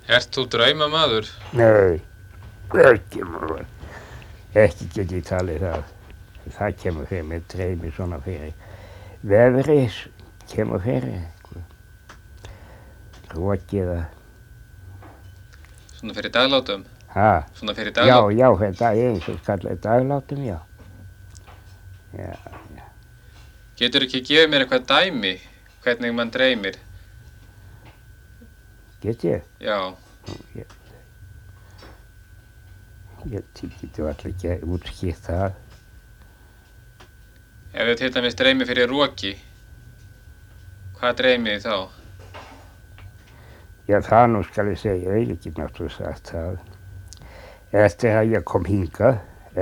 Ert þú draumamaður? Nei, ekki get ég talið það. Það kemur fyrir mig dreymi svona fyrir. Veðrið kemur fyrir. Rokið að... Svona fyrir daglátum? Ha? Svona fyrir daglátum? Já, fyrir eins og kallaði daglátum, já. Já. Getur ekki gefið mér eitthvað dæmi, hvernig mann dreymir? Get ég? Já. Ég getur allir ekki útskýrt það. Ef þið til dæmis dreymir fyrir roki, hvað dreymið þið þá? Já, það nú skal ég segja, ég vil ekki náttúrulega sagt það. Eftir að ég kom hingað,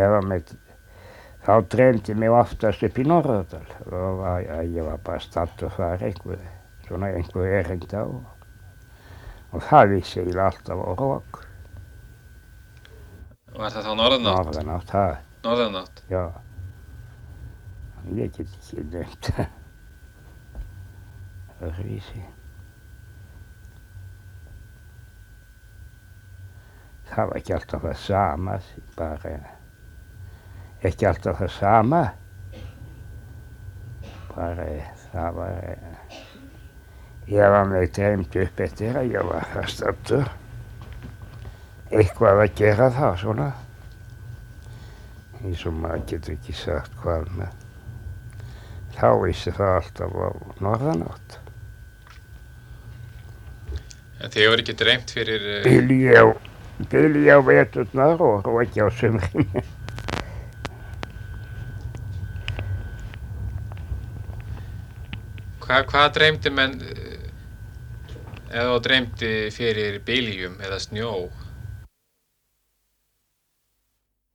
þá dreymdi mig oftast upp í Norðurdal. Ég var bara staddur þar einhver erinda og það vissi ég alltaf á rok. Var það þá norðanátt? Norðanátt, það. Norðanátt? Já. Ég get ekki nefnt það. Öðruvísi. Það var ekki alltaf það sama, ekki alltaf það sama. Það var, ég var með dreymt upp eftir að ég var það staddur. Eitthvað að gera það svona. Eins og maður getur ekki sagt hvað með. Þá vissi það alltaf á norðanátt. En þið voru ekki dreymt fyrir... Bylji á veturnar og ekki á sumrin. Hvað dreymdi menn ef þú dreymdi fyrir byljum eða snjó?